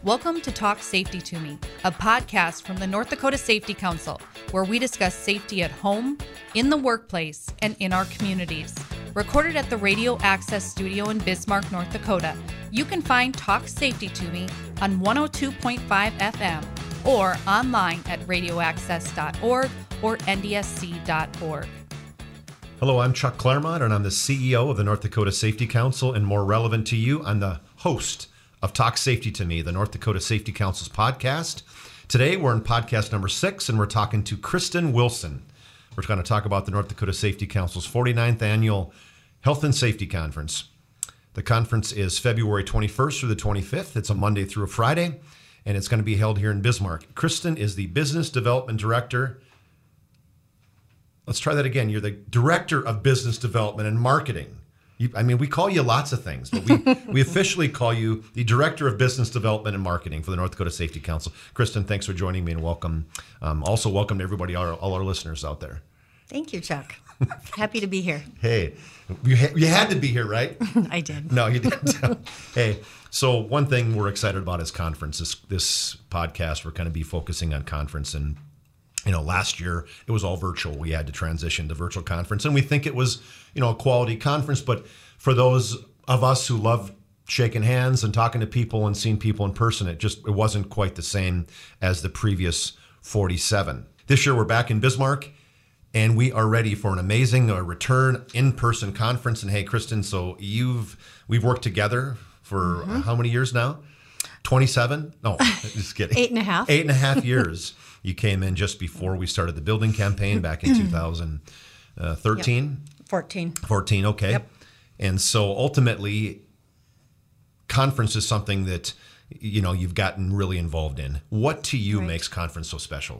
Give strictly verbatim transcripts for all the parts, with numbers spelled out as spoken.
Welcome to Talk Safety to Me, a podcast from the North Dakota Safety Council, where we discuss safety at home, in the workplace, and in our communities. Recorded at the Radio Access Studio in Bismarck, North Dakota, you can find Talk Safety to Me on one oh two point five F M or online at radio access dot org or N D S C dot org. Hello, I'm Chuck Claremont, and I'm the C E O of the North Dakota Safety Council, and more relevant to you, I'm the host of Talk Safety to Me, the North Dakota Safety Council's podcast. Today, we're in podcast number six, and we're talking to Kristen Wilson. We're going to talk about the North Dakota Safety Council's forty-ninth Annual Health and Safety Conference. The conference is February twenty-first through the twenty-fifth. It's a Monday through a Friday, and it's going to be held here in Bismarck. Kristen is the Business Development Director. Let's try that again. You're the Director of Business Development and Marketing. You, I mean, we call you lots of things, but we, we officially call you the Director of Business Development and Marketing for the North Dakota Safety Council. Kristen, thanks for joining me, and welcome. Um, also, welcome to everybody, all our, all our listeners out there. Thank you, Chuck. Happy to be here. Hey, you, ha- you had to be here, right? I did. No, you didn't. Hey, so one thing we're excited about is conference. This, this podcast, we're going to be focusing on conference. And, you know, last year it was all virtual. We had to transition to virtual conference. And we think it was, you know, a quality conference. But for those of us who love shaking hands and talking to people and seeing people in person, it just it wasn't quite the same as the previous forty-seven. This year we're back in Bismarck, and we are ready for an amazing uh, return in-person conference. And hey, Kristen, so you've we've worked together for mm-hmm. how many years now? twenty-seven? No, just kidding. Eight and a half. Eight and a half years. You came in just before we started the building campaign back in two thousand thirteen? Yep. fourteen. fourteen, okay. Yep. And so ultimately, conference is something that, you know, you've gotten really involved in. What to you right. makes conference so special?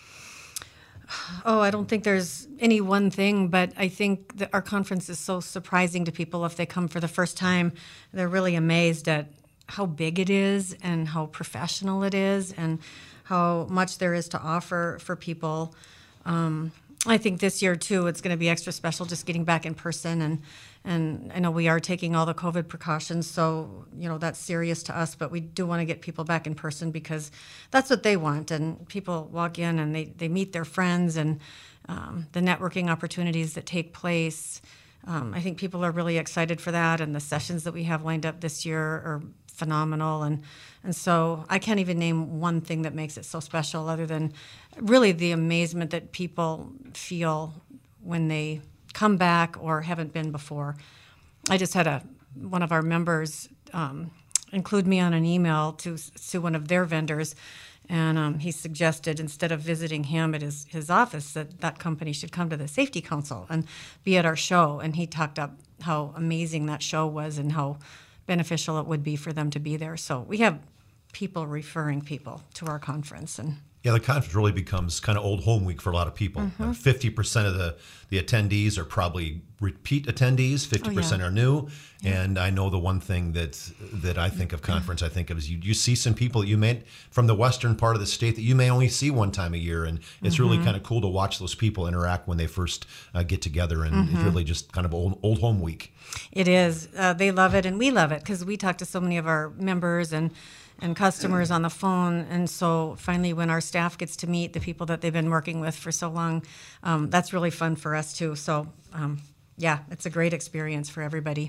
Oh, I don't think there's any one thing, but I think that our conference is so surprising to people. If they come for the first time, they're really amazed at how big it is and how professional it is and how much there is to offer for people. Um, I think this year, too, it's going to be extra special just getting back in person. And, and I know we are taking all the COVID precautions, so, you know, that's serious to us, but we do want to get people back in person because that's what they want. And people walk in and they, they meet their friends, and um, the networking opportunities that take place. Um, I think people are really excited for that, and the sessions that we have lined up this year are phenomenal. And and so I can't even name one thing that makes it so special other than really the amazement that people feel when they come back or haven't been before. I just had a one of our members um, include me on an email to to one of their vendors, and um, he suggested instead of visiting him at his, his office that that company should come to the Safety Council and be at our show. And he talked up how amazing that show was and how beneficial it would be for them to be there. So we have people referring people to our conference. And yeah, the conference really becomes kind of old home week for a lot of people. Mm-hmm. Like fifty percent of the, the attendees are probably repeat attendees, fifty percent oh, yeah. are new. Yeah. And I know the one thing that that I think of conference, I think of is you, you see some people that you may, from the western part of the state that you may only see one time a year. And it's mm-hmm. really kind of cool to watch those people interact when they first uh, get together. And mm-hmm. it's really just kind of old, old home week. It is. Uh, they love it, and we love it because we talk to so many of our members and and customers on the phone. And so finally, when our staff gets to meet the people that they've been working with for so long, um, that's really fun for us too. So um, yeah, it's a great experience for everybody.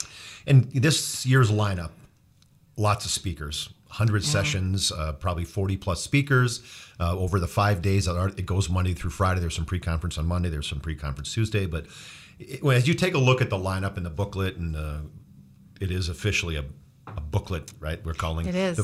And this year's lineup, lots of speakers, one hundred yeah. sessions, uh, probably forty plus speakers uh, over the five days. It goes Monday through Friday. There's some pre-conference on Monday. There's some pre-conference Tuesday. But it, as you take a look at the lineup and the booklet, and uh, it is officially a A booklet, right? We're calling it is. The,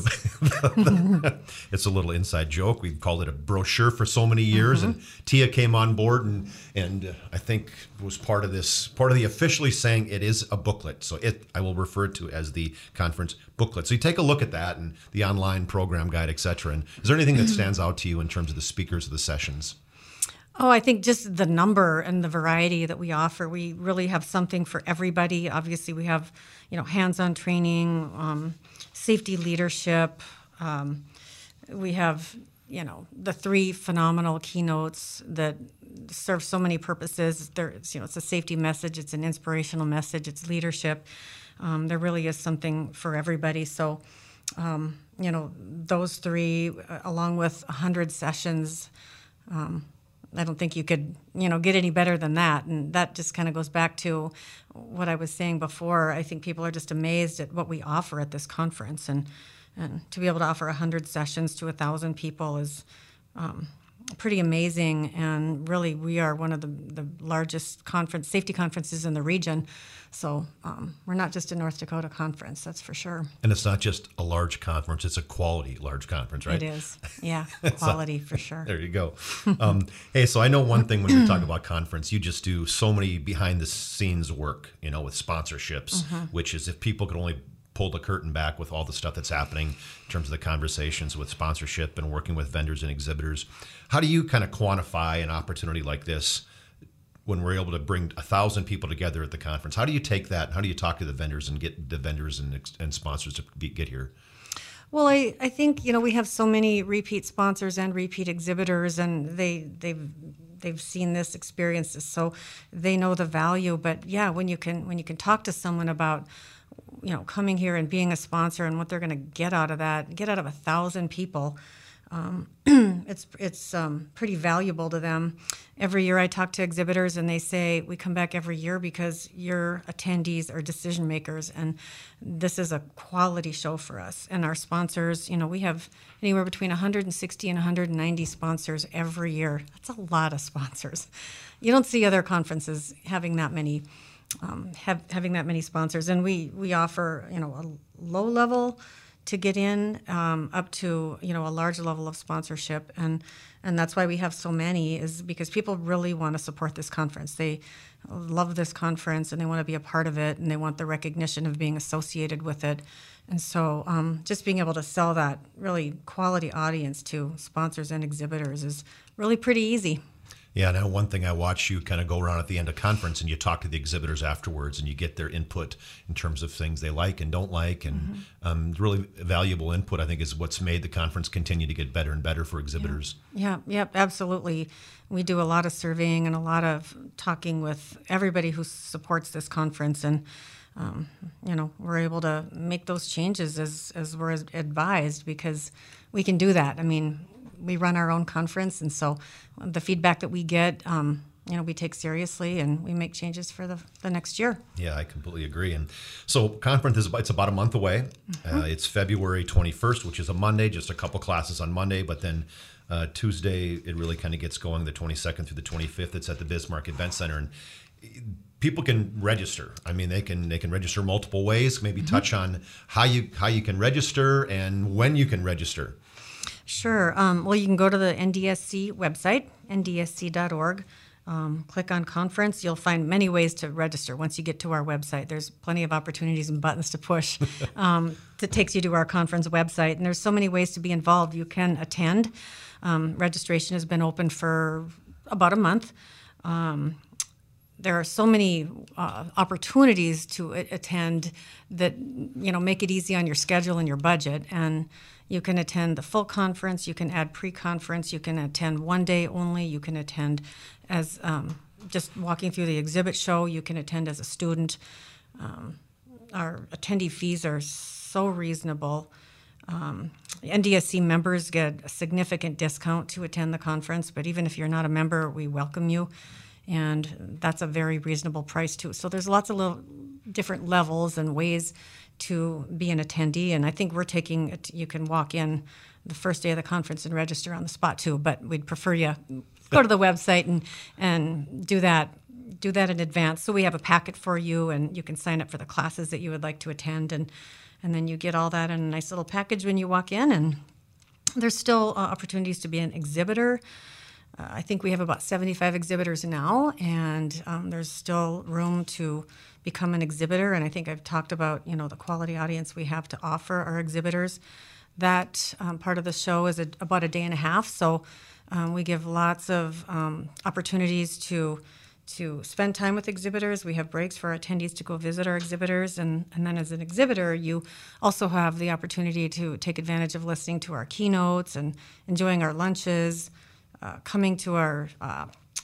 the, it's a little inside joke. We've called it a brochure for so many years, mm-hmm. and Tia came on board, and and uh, I think was part of this, part of the officially saying it is a booklet. So it, I will refer to as the conference booklet. So you take a look at that and the online program guide, et cetera. And is there anything that stands out to you in terms of the speakers of the sessions? Oh, I think just the number and the variety that we offer. We really have something for everybody. Obviously, we have, you know, hands-on training, um, safety leadership. Um, we have, you know, the three phenomenal keynotes that serve so many purposes. There's, you know, it's a safety message, it's an inspirational message, it's leadership. Um, there really is something for everybody. So um, you know, those three, uh, along with one hundred sessions, um, I don't think you could, you know, get any better than that. And that just kind of goes back to what I was saying before. I think people are just amazed at what we offer at this conference. And, and to be able to offer one hundred sessions to one thousand people is um, pretty amazing. And really, we are one of the, the largest conference safety conferences in the region. So um, we're not just a North Dakota conference, that's for sure. And it's not just a large conference, it's a quality large conference, right? It is, yeah, quality for sure. There you go. Um, hey, so I know one thing when you talk about conference, you just do so many behind the scenes work, you know, with sponsorships, mm-hmm. which is if people could only pull the curtain back with all the stuff that's happening in terms of the conversations with sponsorship and working with vendors and exhibitors. How do you kind of quantify an opportunity like this when we're able to bring a thousand people together at the conference? How do you take that? How do you talk to the vendors and get the vendors and, and sponsors to be, get here? Well, I, I think, you know, we have so many repeat sponsors and repeat exhibitors, and they, they've they've seen this, experienced this, so they know the value. But yeah, when you can when you can talk to someone about, you know, coming here and being a sponsor and what they're going to get out of that, get out of a thousand people, um, it's it's um, pretty valuable to them. Every year I talk to exhibitors and they say, we come back every year because your attendees are decision makers, and this is a quality show for us. And our sponsors, you know, we have anywhere between one hundred sixty and one hundred ninety sponsors every year. That's a lot of sponsors. You don't see other conferences having that many um, have, having that many sponsors. And we, we offer, you know, a low level to get in, um, up to, you know, a large level of sponsorship. And and that's why we have so many, is because people really want to support this conference. They love this conference and they want to be a part of it, and they want the recognition of being associated with it. And so um, just being able to sell that really quality audience to sponsors and exhibitors is really pretty easy. Yeah, now one thing I watch, you kind of go around at the end of conference and you talk to the exhibitors afterwards and you get their input in terms of things they like and don't like. And mm-hmm. um, really valuable input, I think, is what's made the conference continue to get better and better for exhibitors. Yeah, yeah, yep, absolutely. We do a lot of surveying and a lot of talking with everybody who supports this conference. And, um, you know, we're able to make those changes as, as we're advised, because we can do that. I mean, we run our own conference, and so the feedback that we get, um, you know, we take seriously, and we make changes for the, the next year. Yeah, I completely agree. And so conference is about, it's about a month away. Mm-hmm. Uh, it's February twenty-first, which is a Monday, just a couple classes on Monday, but then uh, Tuesday it really kind of gets going, the twenty-second through the twenty-fifth. It's at the Bismarck Event Center, and people can register. I mean, they can they can register multiple ways. Maybe mm-hmm. touch on how you how you can register and when you can register. Sure. Um, well, you can go to the N D S C website, N D S C dot org. Um, click on conference. You'll find many ways to register once you get to our website. There's plenty of opportunities and buttons to push um, that takes you to our conference website. And there's so many ways to be involved. You can attend. Um, registration has been open for about a month. Um, there are so many uh, opportunities to a- attend that, you know, make it easy on your schedule and your budget. And you can attend the full conference, you can add pre-conference, you can attend one day only, you can attend as um, just walking through the exhibit show, you can attend as a student. Um, our attendee fees are so reasonable. Um, N D S C members get a significant discount to attend the conference, but even if you're not a member, we welcome you. And that's a very reasonable price too. So there's lots of little different levels and ways to be an attendee, and I think we're taking it, you can walk in the first day of the conference and register on the spot too, but we'd prefer you go to the website and and do that do that in advance. So we have a packet for you, and you can sign up for the classes that you would like to attend, and and then you get all that in a nice little package when you walk in. And there's still uh, opportunities to be an exhibitor. Uh, I think we have about seventy-five exhibitors now, and um, there's still room to become an exhibitor. And I think I've talked about, you know, the quality audience we have to offer our exhibitors. That um, part of the show is a, about a day and a half, so um, we give lots of um, opportunities to to spend time with exhibitors. We have breaks for our attendees to go visit our exhibitors, and, and then as an exhibitor, you also have the opportunity to take advantage of listening to our keynotes and enjoying our lunches, uh, coming to our uh,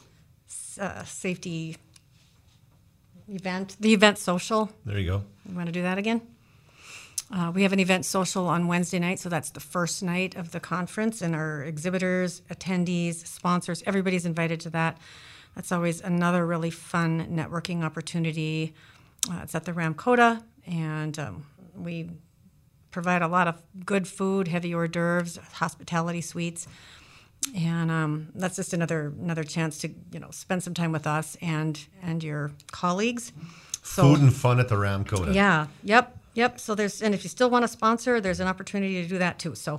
uh, safety event, the event social. There you go. You want to do that again? Uh, we have an event social on Wednesday night, so that's the first night of the conference, and our exhibitors, attendees, sponsors, everybody's invited to that. That's always another really fun networking opportunity. Uh, it's at the Ramkota, and um, we provide a lot of good food, heavy hors d'oeuvres, hospitality suites, and um, that's just another another chance to you know spend some time with us and and your colleagues. So, food and fun at the Ramkota. Yeah. Yep. Yep. So there's, and if you still want to sponsor, there's an opportunity to do that too. So.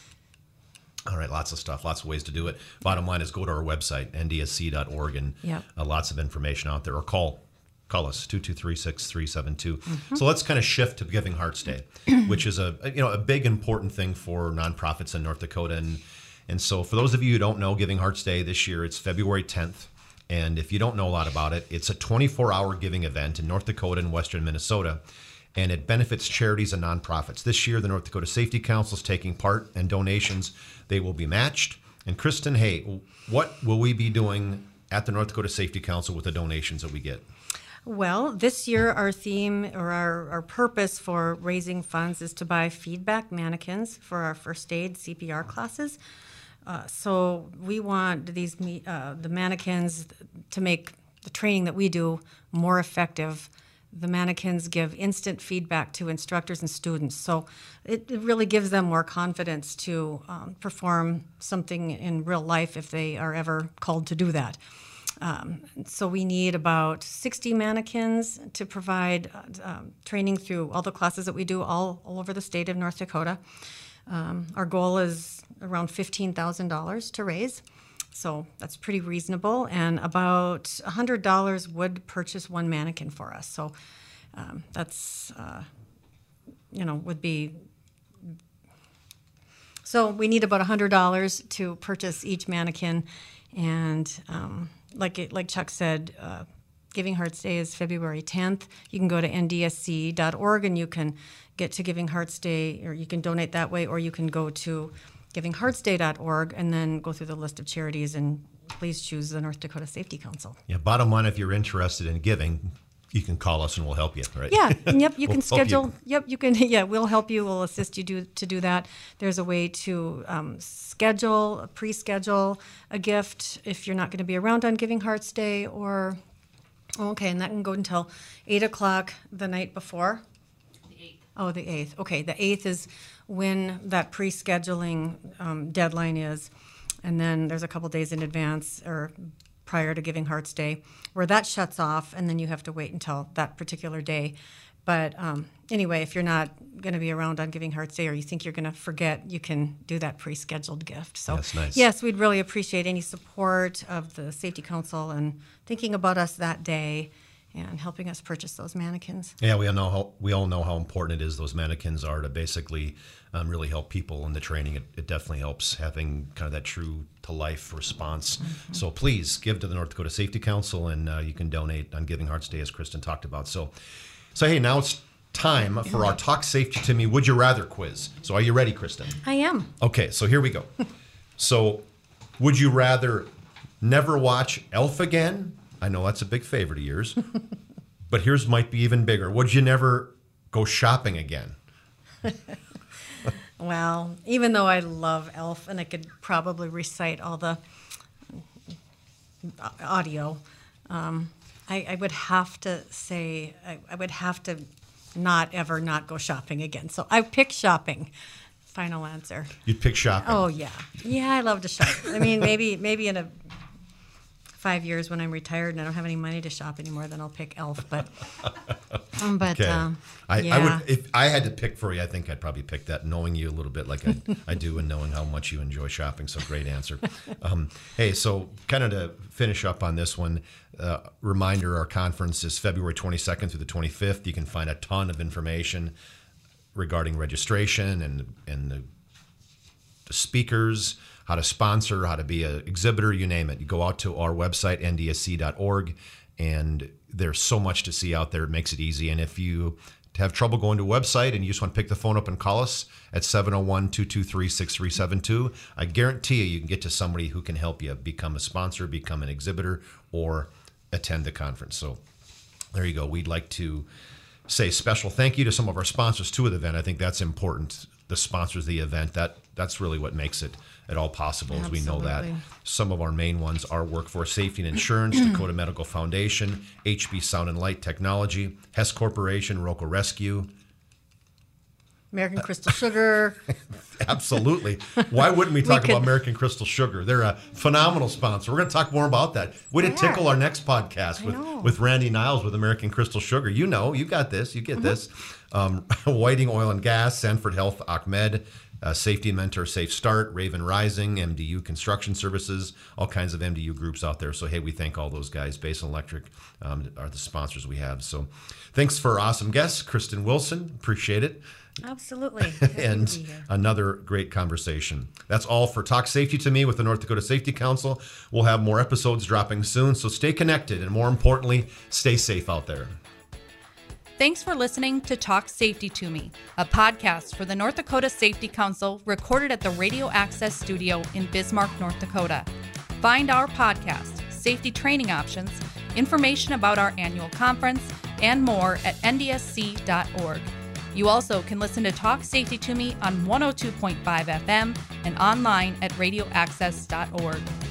All right, lots of stuff, lots of ways to do it. Bottom line is go to our website, N D S C dot org, and yep. uh, lots of information out there. Or call call us, two two three, six three seven two. Mm-hmm. So let's kind of shift to Giving Hearts Day, which is a you know a big, important thing for nonprofits in North Dakota. And, and so for those of you who don't know, Giving Hearts Day this year, it's February tenth. And if you don't know a lot about it, it's a twenty-four hour giving event in North Dakota and western Minnesota. And it benefits charities and nonprofits. This year, the North Dakota Safety Council is taking part, and donations, they will be matched. And Kristen, hey, what will we be doing at the North Dakota Safety Council with the donations that we get? Well, this year our theme or our, our purpose for raising funds is to buy feedback mannequins for our first aid C P R classes. Uh, so we want these uh, the mannequins to make the training that we do more effective. The mannequins give instant feedback to instructors and students, so it, it really gives them more confidence to um, perform something in real life if they are ever called to do that. Um, so we need about sixty mannequins to provide uh, um, training through all the classes that we do all, all over the state of North Dakota. Um, our goal is around fifteen thousand dollars to raise. So that's pretty reasonable, and about one hundred dollars would purchase one mannequin for us. So um, that's, uh, you know, would be, so we need about one hundred dollars to purchase each mannequin. And um, like it, like Chuck said, uh, Giving Hearts Day is February tenth. You can go to N D S C dot org and you can get to Giving Hearts Day, or you can donate that way, or you can go to Giving Hearts Day dot org and then go through the list of charities, and please choose the North Dakota Safety Council. Yeah, bottom line, if you're interested in giving, you can call us and we'll help you, right? Yeah, yep, you We'll can help schedule, you. yep, you can, yeah, we'll help you, we'll assist you do, to do that. There's a way to um, schedule, pre-schedule a gift if you're not going to be around on Giving Hearts Day, or, okay, and that can go until eight o'clock the night before. The eighth. Oh, the eighth. Okay, the eighth is when that pre-scheduling um, deadline is, and then there's a couple days in advance or prior to Giving Hearts Day where that shuts off, and then you have to wait until that particular day. But um, anyway, if you're not going to be around on Giving Hearts Day, or you think you're going to forget, you can do that pre-scheduled gift. So That's nice. Yes, we'd really appreciate any support of the Safety Council and thinking about us that day and helping us purchase those mannequins. Yeah, we all know how we all know how important it is those mannequins are to basically um, really help people in the training. It, it definitely helps having kind of that true to life response. Mm-hmm. So please give to the North Dakota Safety Council, and uh, you can donate on Giving Hearts Day, as Kristen talked about. So, so hey, now it's time for our Talk Safety to Me Would You Rather quiz. So are you ready, Kristen? I am. Okay, so here we go. So, would you rather never watch Elf again? I know that's a big favorite of yours. But here's might be even bigger. Would you never go shopping again? Well, even though I love Elf and I could probably recite all the audio, um, I, I would have to say, I, I would have to not ever not go shopping again. So I pick shopping. Final answer. You'd pick shopping. Oh, yeah. Yeah, I love to shop. I mean, maybe maybe in a five years when I'm retired and I don't have any money to shop anymore, then I'll pick Elf. But, um, but Okay. um, I, yeah. I would if I had to pick for you, I think I'd probably pick that, knowing you a little bit like I, I do, and knowing how much you enjoy shopping. So great answer. Um, hey, so kind of to finish up on this one, uh, reminder: our conference is February twenty-second through the twenty-fifth. You can find a ton of information regarding registration and and the, the speakers, how to sponsor, how to be an exhibitor, you name it. You go out to our website, N D S C dot org, and there's so much to see out there. It makes it easy. And if you have trouble going to a website and you just want to pick the phone up and call us at seven oh one, two two three, six three seven two, I guarantee you you can get to somebody who can help you become a sponsor, become an exhibitor, or attend the conference. So there you go. We'd like to say special thank you to some of our sponsors too of the event. I think that's important. The sponsors of the event, that that's really what makes it at all possible. As we know that some of our main ones are Workforce Safety and Insurance, Dakota Medical Foundation, H B Sound and Light Technology, Hess Corporation, Rocco Rescue, American Crystal Sugar. Absolutely. Why wouldn't we talk we could... about American Crystal Sugar? They're a phenomenal sponsor. We're going to talk more about that. Way to tickle our next podcast with, with Randy Niles with American Crystal Sugar. You know, you got this. You get mm-hmm. this. Um, Whiting Oil and Gas, Sanford Health, Ahmed, uh, Safety and Mentor, Safe Start, Raven Rising, M D U Construction Services, all kinds of M D U groups out there. So, hey, we thank all those guys. Basin Electric um, are the sponsors we have. So thanks for awesome guests. Kristen Wilson, appreciate it. Absolutely. And another great conversation. That's all for Talk Safety to Me with the North Dakota Safety Council. We'll have more episodes dropping soon, so stay connected and more importantly, stay safe out there. Thanks for listening to Talk Safety to Me, a podcast for the North Dakota Safety Council recorded at the Radio Access Studio in Bismarck, North Dakota. Find our podcast, safety training options, information about our annual conference, and more at N D S C dot org. You also can listen to Talk Safety to Me on one oh two point five F M and online at radio access dot org.